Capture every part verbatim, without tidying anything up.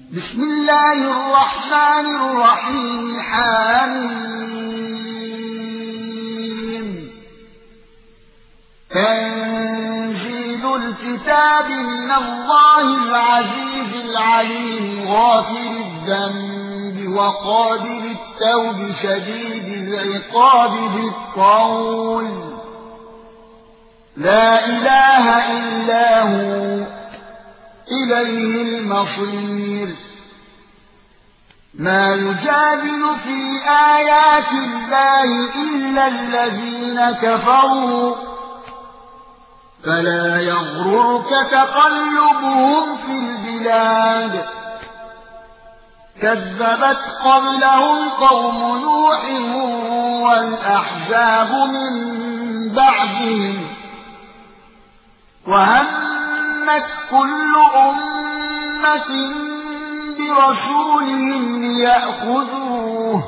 بسم الله الرحمن الرحيم حميم تنزيل الكتاب من الله العزيز العليم غافر الذنب وقابل التوب شديد العقاب بالقول لا إله إلا هو إليه المصير ما يجادل في آيات الله إلا الذين كفروا فلا يغررك تقلبهم في البلاد كذبت قبلهم قوم نوح والأحزاب من بعدهم وهمت كل أمة برسولهم ليأخذوه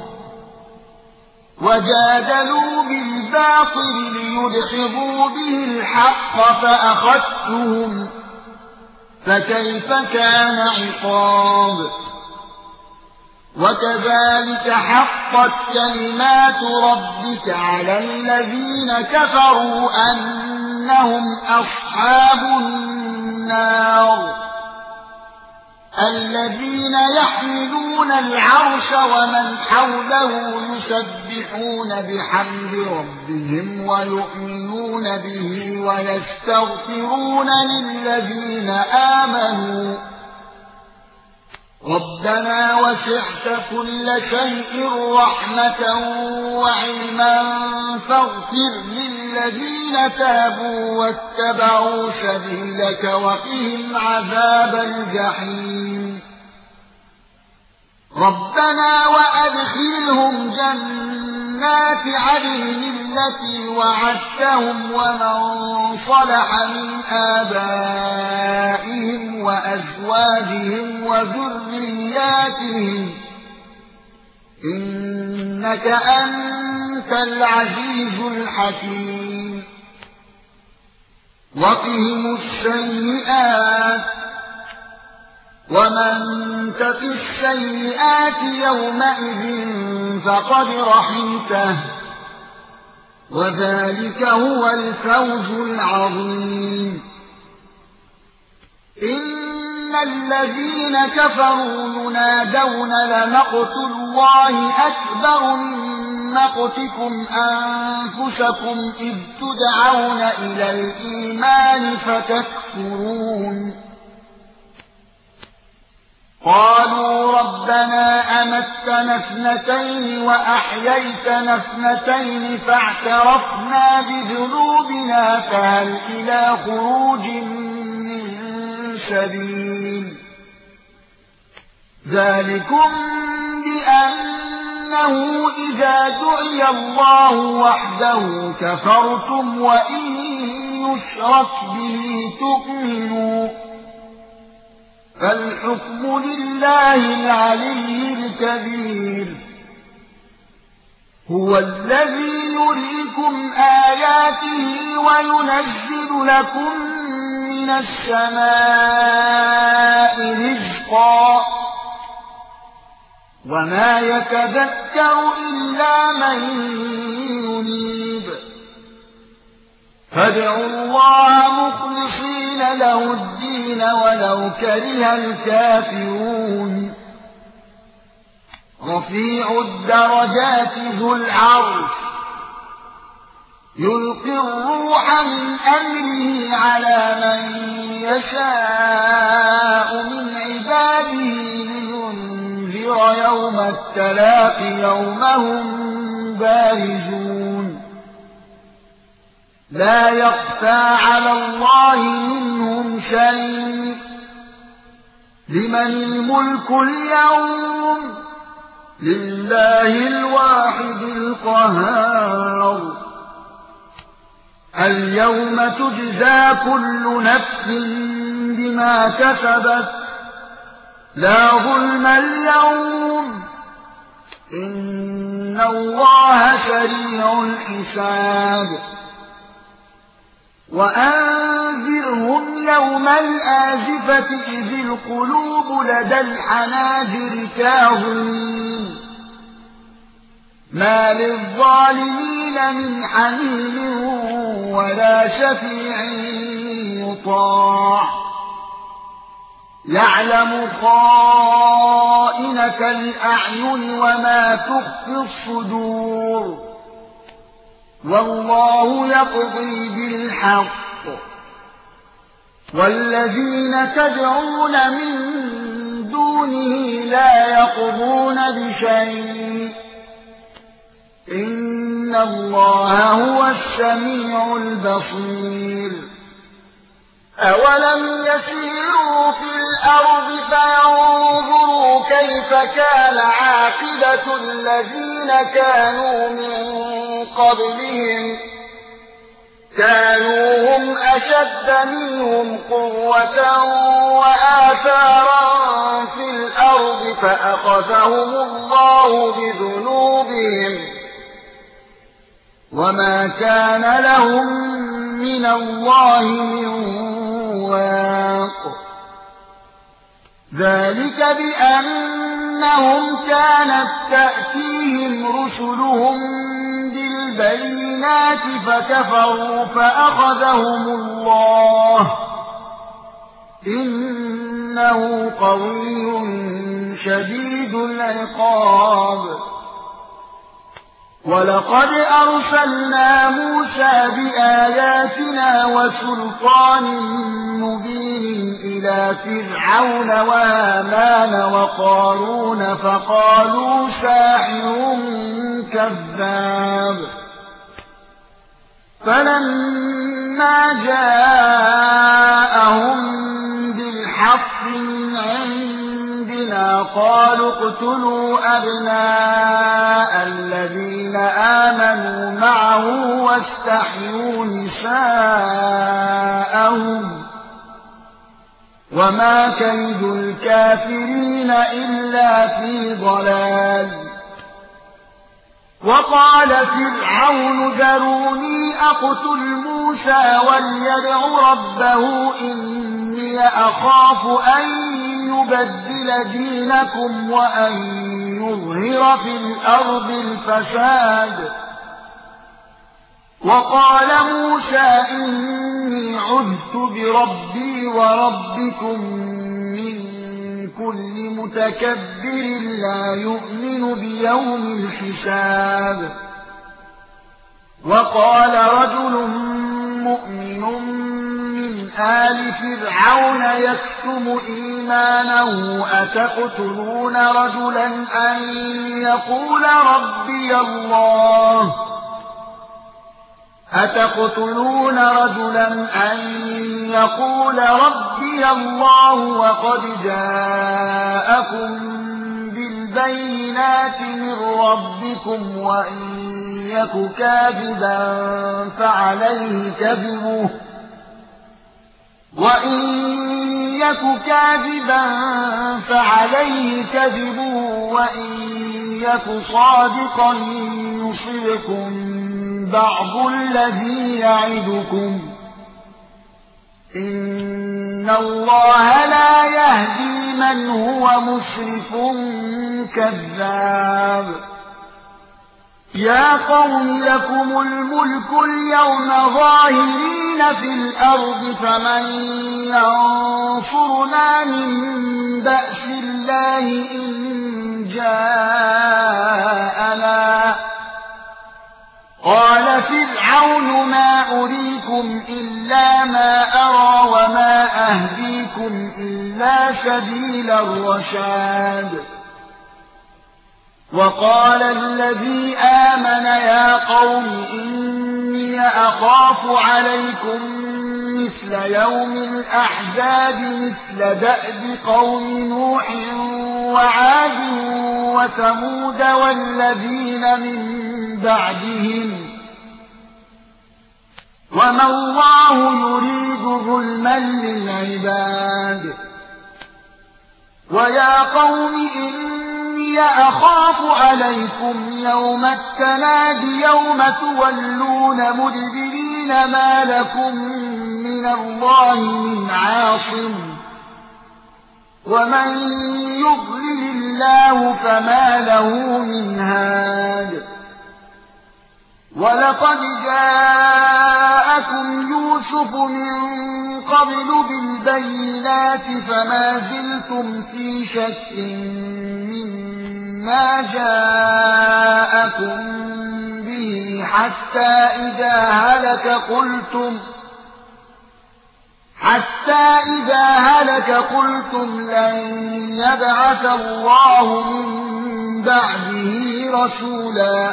وجادلوا بالباطل ليدحضوا به الحق فأخذتهم فكيف كان عقاب وكذلك حقت كلمات ربك على الذين كفروا أنهم أصحاب النار الذين يحملون العرش ومن حوله يسبحون بحمد ربهم ويؤمنون به ويستغفرون للذين آمنوا ربنا وسعت كل شيء رحمة وعلما فاغفر للذين تابوا واتبعوا سبيلك وقهم عذاب الجحيم ربنا وأدخلهم جنات عدن التي وعدتهم ومن صلح من آبائهم وأزواجهم وذرياتهم إنك أنت العزيز الحكيم وقهم السيئات ومن تق السيئات يومئذ فقد رحمته وذلك هو الفوز العظيم إن الذين كفروا ينادون لمقت الله أكبر من مقتكم أنفسكم إذ تدعون إلى الإيمان فتكفرون قالوا ربنا أمتنا اثنتين وأحييتنا اثنتين فاعترفنا بذنوبنا فهل إلى خروج من سبيل ذلكم بأنه إذا دعي الله وحده كفرتم وإن يشرك به تؤمنوا فالحكم لله العلي الكبير هو الذي يريكم آياته وينزل لكم من السماء رزقا وما يتذكر إلا من ينيب فادعوا الله مخلصين له الدين ولو كره الكافرون رفيع الدرجات ذو العرش يلقي الروح من أمره على من يشاء من عباده لينذر يوم التلاق يوم هم بارزون لا يخفى على الله منهم شيء لمن الملك اليوم لله الواحد القهار اليوم تجزى كل نفس بما كسبت لا ظلم اليوم إن الله سريع الحساب وأنذرهم يوم الآزفة إذ القلوب لدى الحناجر كاظمين ما للظالمين من حميم ولا شفيع يطاع يعلم خائنة الأعين وما تخفي الصدور والله يقضي بالحق والذين تدعون من دونه لا يقضون بشيء إن الله هو السميع البصير أولم يسيروا في الأرض فينظروا كيف كان عاقبة الذين كانوا من قبلهم كانوا هم أشد منهم قوة وآثارا في الأرض فأخذهم الله بذنوبهم وما كان لهم من الله من واق ذلك بأنهم كانت تأتيهم رسلهم بالبينات فكفروا فأخذهم الله إنه قوي شديد العقاب ولقد أرسلنا موسى بآياتنا وسلطان مبين إلى فرعون وهامان وقارون فقالوا ساحر كذاب فلما جاءهم بالحق من عندنا قالوا اقتلوا أبناء الذين آمنوا معه واستحيوا نساءهم وما كيد الكافرين إلا في ضلال وقال فرعون ذروني أقتل موسى وليدع ربه إني أخاف أن يبدل دينكم وأن يظهر في الأرض الفساد وقال موسى إني عذت بربي وربكم من كل متكبر لا يؤمن بيوم الحساب وقال رجل مؤمن من آل فرعون يكتم إيمانه أتقتلون رجلا أن يقول ربي الله أتقتلون رجلا أن يقول ربي الله وقد جاءكم بالبينات من ربكم وإن يك كاذبا فعليه كذبه وإن يك كاذبا فعليه كذبه وإن يك صادقا يصبكم بعض الذي يعدكم إن الله لا يهدي من هو مسرف كذاب يا قوم لكم الملك اليوم ظاهرين في الأرض فمن ينصرنا من بأس الله إن جاءنا قال فرعون ما أريكم إلا ما أرى وما أهديكم إلا سبيل الرشاد وقال الذي آمن يا قوم إني أخاف عليكم مثل يوم الأحزاب مثل دأب قوم نوح وعاد وثمود والذين من بعدهم وما الله يريد ظلما للعباد ويا قوم إني أخاف عليكم يوم التناد يوم تولون مدبرين ما لكم من الله من عاصم ومن يضلل الله فما له من هاد ولقد جاءكم يوسف من قبل بالبينات فما زلتم في شك مما جاءكم به حتى إذا هلك قلتم حتى إذا هلك قلتم لن يبعث الله من بعده رسولا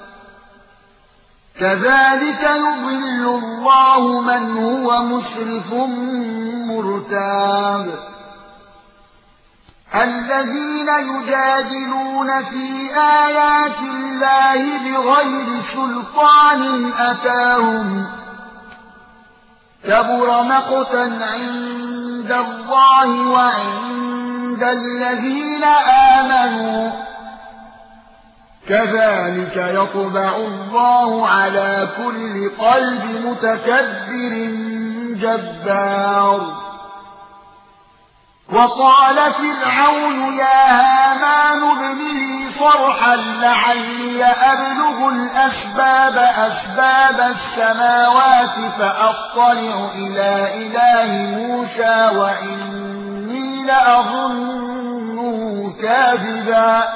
كذلك يضل الله من هو مسرف مرتاب الذين يجادلون في آيات الله بغير سلطان أتاهم كبر مقتا عند الله وعند الذين آمنوا كذلك يطبع الله على كل قلب متكبر جبار وقال فرعون يا هامان ابن لي صرحا لعلي أبلغ الأسباب أسباب السماوات فأطلع إلى إله موسى وإني لأظنه كاذبا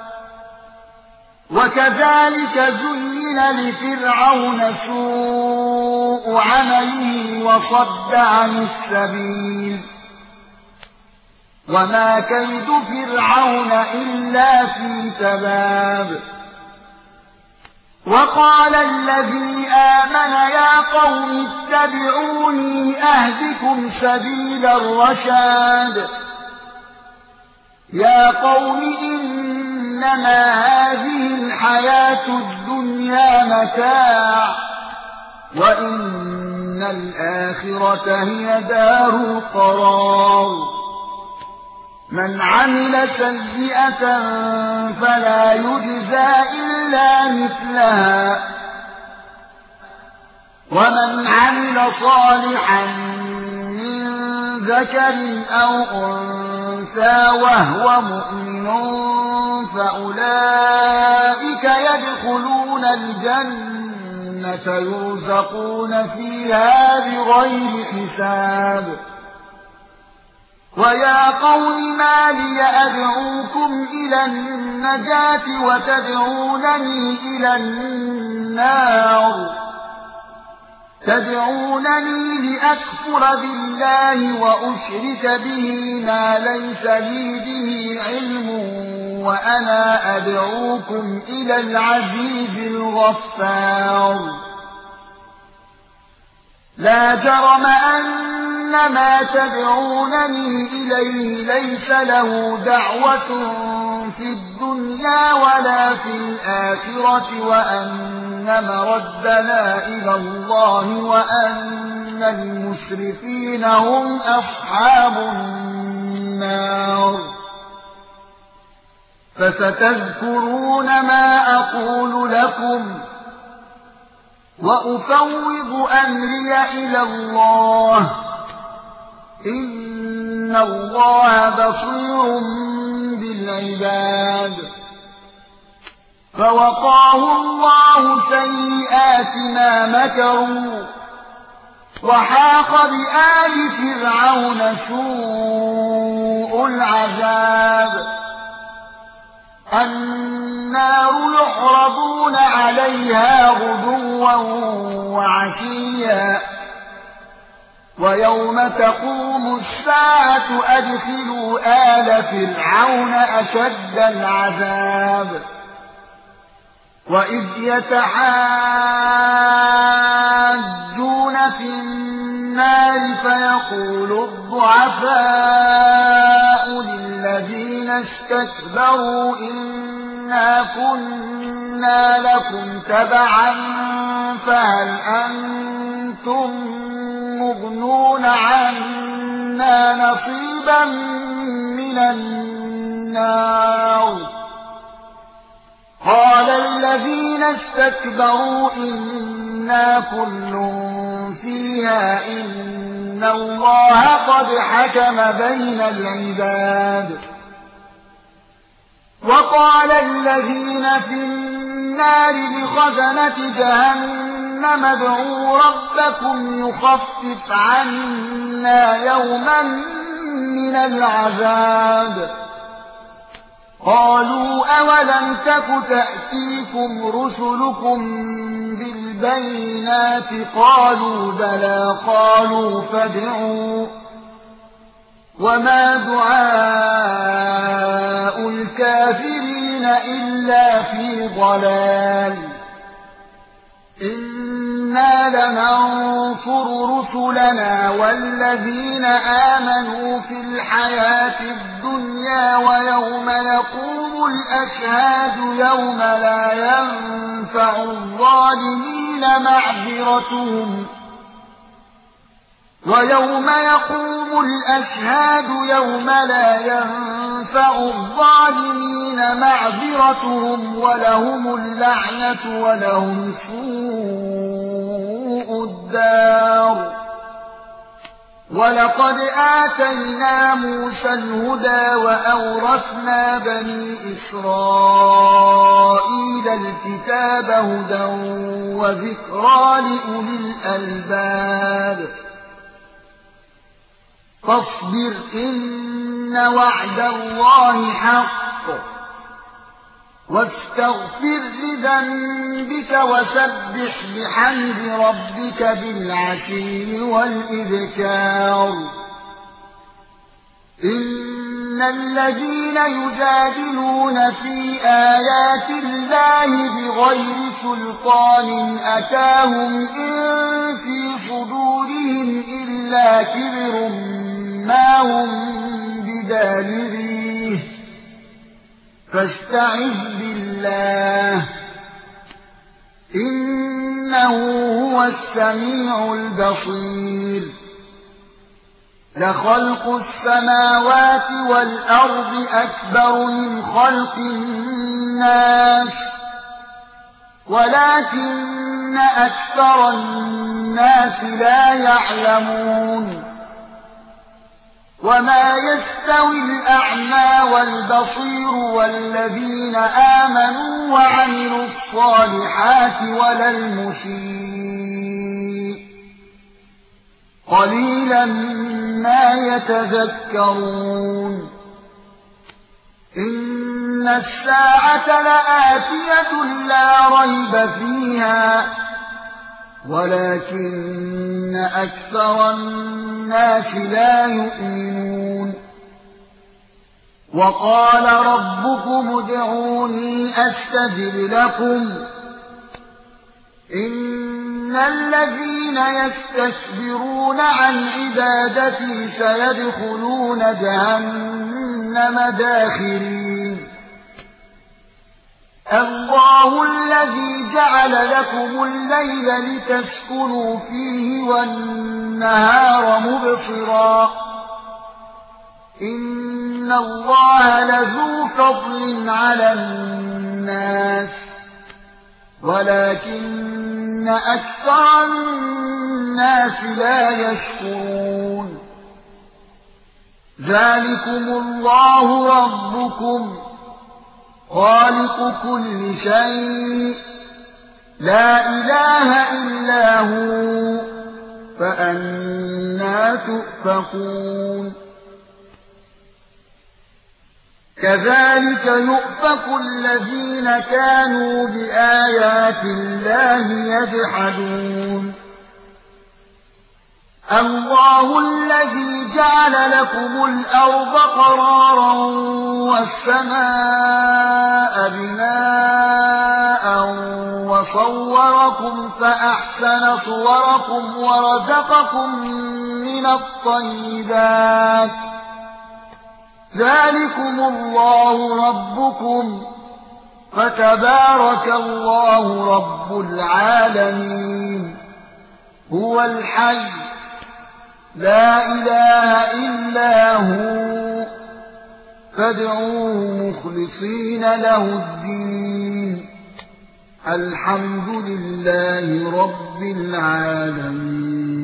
وكذلك زين لفرعون سوء عمله وصد عن السبيل وما كيد فرعون إلا في تباب وقال الذي آمن يا قوم اتبعوني أهدكم سبيل الرشاد يا قوم إنما هذه الحياة الدنيا متاع وإن الآخرة هي دار القرار من عمل سيئة فلا يجزى إلا مثلها ومن عمل صالحا من ذكر أو أنثى وهو مؤمن فأولئك يدخلون الجنة يرزقون فيها بغير حساب ويا قوم ما لي أدعوكم إلى النجاة وتدعونني إلى النار تدعونني لأكفر بالله وأشرك به ما ليس لي به علم وأنا أدعوكم إلى العزيز الغفار لا جرم أن ما تدعونني إليه ليس له دعوة في الدنيا ولا في الآخرة وأن مردنا إلى الله وأن المسرفين هم أصحاب النار فستذكرون ما أقول لكم وأفوض أمري إلى الله إن الله بصير بالعباد فوقاه الله سيئات ما مكروا وحاق بآل فرعون سوء العذاب النار يعرضون عليها غدوا وعشيا ويوم تقوم الساعة أدخلوا آل فرعون أشد العذاب وإذ يتحاجون في النار فيقول الضعفاء للذين استكبروا إنا كنا لكم تبعا فهل أنتم مغنون عنا نصيبا من النار قال الذين استكبروا إنا كل فيها إن الله قد حكم بين العباد. وقال الذين في النار لخزنة جهنم ادعوا ربكم يخفف عنا يوما من العذاب. قالوا أولم تك تأتيكم رسلكم بالبينات قالوا بلى قالوا فادعوا وما دعاء الكافرين إلا في ضلال. إنا لننصر رسلنا والذين آمنوا في الحياة الدنيا ويوم يقوم الأشهاد يوم لا ينفع الظالمين معذرتهم ويوم يقوم الأشهاد يوم لا ينفع الظالمين معذرتهم ولهم اللعنة ولهم سوء الدار. ولقد آتينا موسى الهدى وأورثنا بني إسرائيل الكتاب هدى وذكرى لأولي الألباب. فاصبر إن وعد الله حق واستغفر لذنبك وسبح بحمد ربك بالعشي والإبكار. إن الذين يجادلون في آيات الله بغير سلطان أتاهم إن في صدورهم إلا كبر ما هم ببالغيه فاستعذ بالله إنه هو السميع البصير. لخلق السماوات والأرض أكبر من خلق الناس ولكن أكثر الناس لا يعلمون. وما يستوي الأعمى والبصير والذين آمنوا وعملوا الصالحات ولا المسيء قليلا ما يتذكرون. إن الساعة لآتية لا ريب فيها ولكن أكثر الناس لا يؤمنون. وقال ربكم ادعوني أستجب لكم إن الذين يستكبرون عن عبادتي سيدخلون جهنم داخرين. الله الذي جعل لكم الليل لتسكنوا فيه والنهار مبصرا إن الله لذو فضل على الناس ولكن أكثر الناس لا يشكرون. ذلكم الله ربكم خالق كل شيء لا إله إلا هو فأنى تؤفكون. كذلك يؤفك الذين كانوا بآيات الله يجحدون. الله الذي جعل لكم الأرض قرارا والسماء بناء وصوركم فأحسن صوركم ورزقكم من الطيبات. ذلكم الله ربكم فتبارك الله رب العالمين. هو الحي لا إله إلا هو فادعوه مخلصين له الدين. الحمد لله رب العالمين.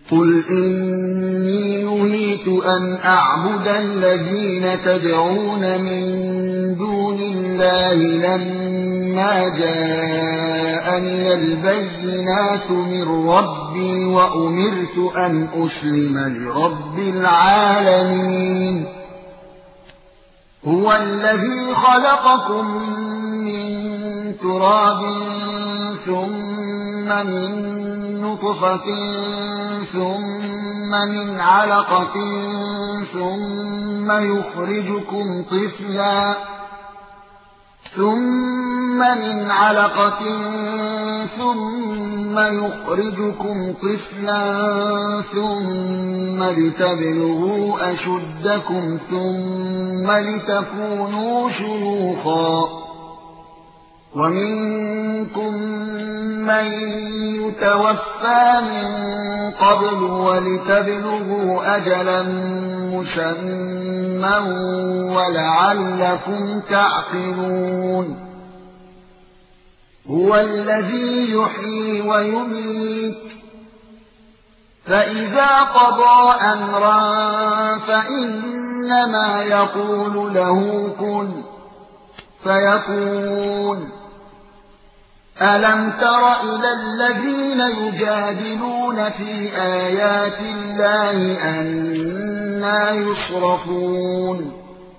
قل إني نهيت أن أعبد الذين تدعون من دون الله لما جاءني البينات من ربي وأمرت أن أسلم لرب العالمين هو الذي خلقكم من تراب ثم من نطفة ثم من علقة ثم يخرجكم طفلا ثم من علقة ثم يخرجكم طفلا ثم لتبلغوا أشدكم ثم لتكونوا شيوخا ومنكم من يتوفى من قبل ولتبلغوا أجلا مسمى ولعلكم تعقلون هو الذي يحيي ويميت فإذا قضى أمرا فإنما يقول له كن فيكون ألم تر إلى الذين يجادلون في آيات الله أنى يصرفون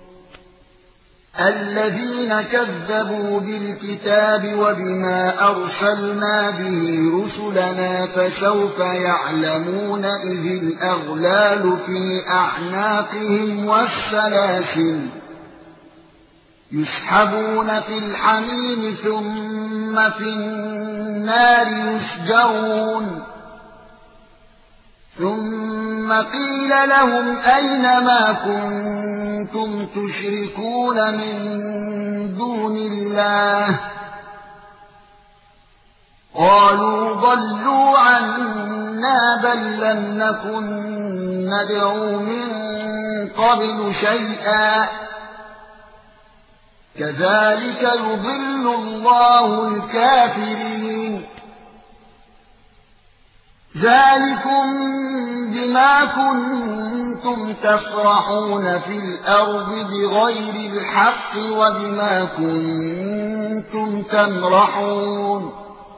الذين كذبوا بالكتاب وبما أرسلنا به رسلنا فسوف يعلمون إذ الأغلال في أعناقهم والسلاسل يسحبون في الحميم ثم في النار يسجرون ثم قيل لهم أين ما كنتم تشركون من دون الله قالوا ضلوا عنا بل لم نكن ندعو من قبل شيئا كذلك يضل الله الكافرين ذلكم بما كنتم تفرحون في الأرض بغير الحق وبما كنتم تمرحون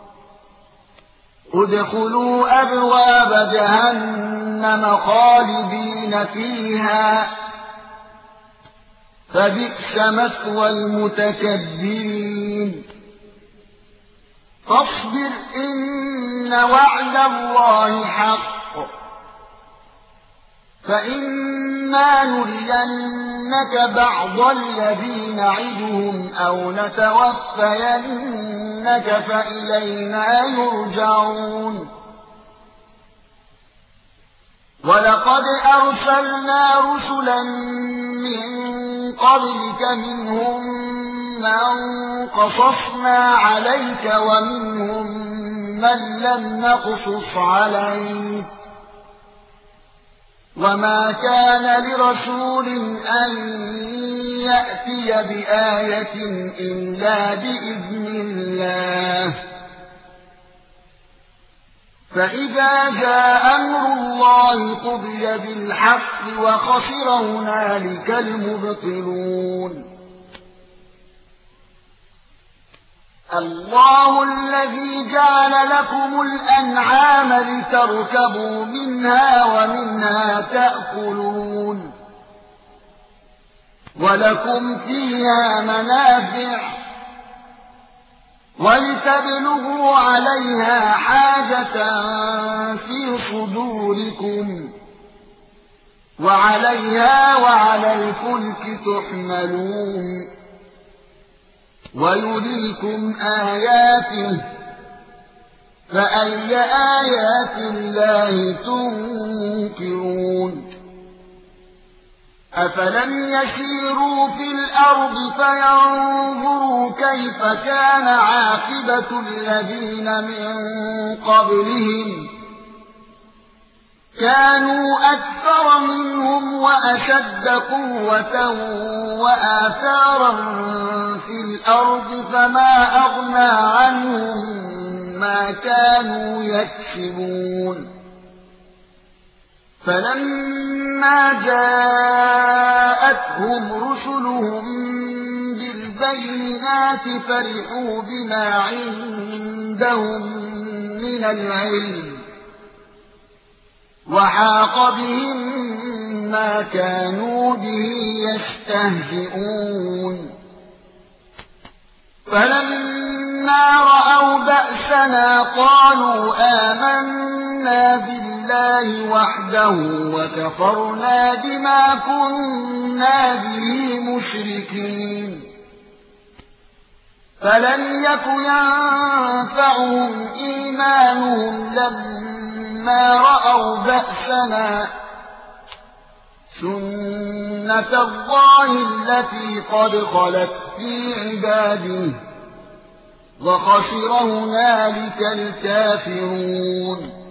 ادخلوا أبواب جهنم خالدين فيها فبئس مثوى المتكبرين فاصبر إن وعد الله حق فإما نرينك بعض الذي نعدهم أو نتوفينك فإلينا يرجعون ولقد أرسلنا رسلا من قبلك منهم من قصصنا عليك ومنهم من لم نقصص عليك وما كان لرسول أن يأتي بآية إلا بإذن الله فإذا جاء أمر الله قضي بالحق وخسر هنالك المبطلون الله الذي جعل لكم الأنعام لتركبوا منها ومنها تأكلون ولكم فيها منافع ولتبلغوا عليها حاجة في صدوركم وعليها وعلى الفلك تحملون ويريكم آياته فأي آيات الله تنكرون أفلم يسيروا في الأرض فينظروا كيف كان عاقبة الذين من قبلهم كانوا أكثر منهم وأشد قوة وآثارا في الأرض فما أغنى عنهم ما كانوا يكسبون فلما جاءتهم رسلهم بالبينات فرحوا بما عندهم من العلم وحاق بهم ما كانوا به يستهزئون فلما رأوا بأسنا قالوا آمنا بالله وحده وكفرنا بما كنا به مشركين فلم يك ينفعهم إيمانهم لما رأوا بأسنا سنة الله التي قد خلت في عباده وخسر هنالك الكافرون